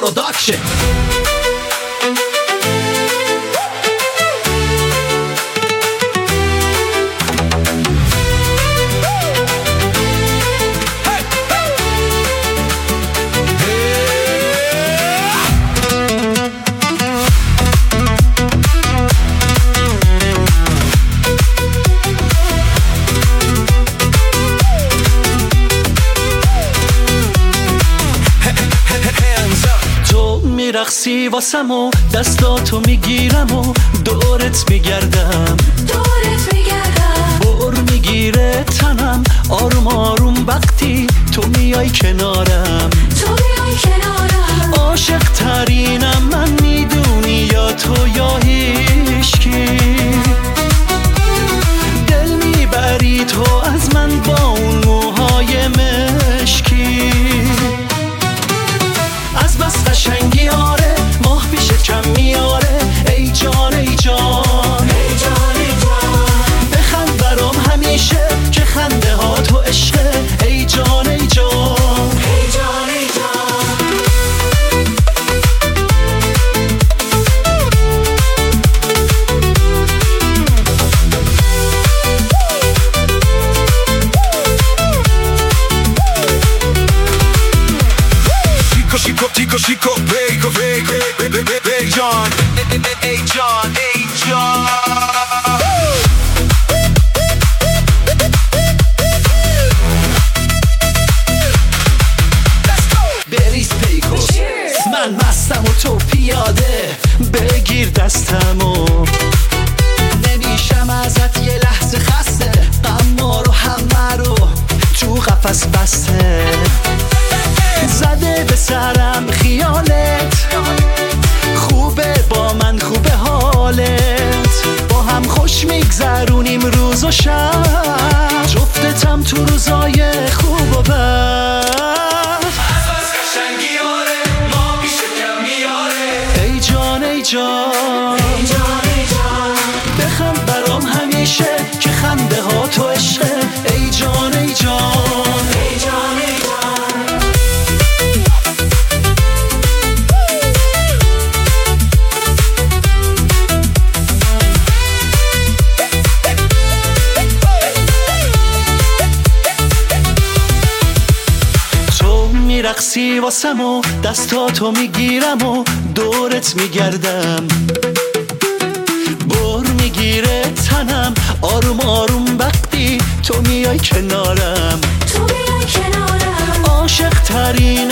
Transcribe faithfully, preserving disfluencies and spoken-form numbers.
پروداکشن. میرقصی واسم و دستاتو میگیرم و دورت میگردم دورت میگردم بر میگیره تنم آروم آروم وقتی تو میای کنارم تو میای کنارم عاشق ترینم من میدونی یا تو یا هیچکی دل میبری تو از من با اون موهای مشکی از بس قشنگی آره ماه پیش کم میاره ای جان ای جان ای جان ای جان بخند برام همیشه که خنده ها تو عشقه ای جان ای جان ای جان ای جان Chico, Chico, Chico, Bacon, Bacon, Bacon, John, hey John, hey John. بریز پیکو من مستم و تو پیاده بگیر دستمو نمیشم ازت یه لحظه خسته اما رو همه رو تو قفس بسته زده به سرم خیالت خوبه با من خوبه حالت با هم خوش میگذرونیم روز و شب جفتتم تو روزای خوب و بد ای جان ای جان ای جان ای جان بخند برام همیشه که خنده ها تو عشقه ای جان ای جان ای جان ای جان تو میرقصی واسم و دستاتو میگیرم و دورت میگردم بر میگیره تنم آروم آروم وقتی تو میای کنارم تو میای کنارم عاشق ترین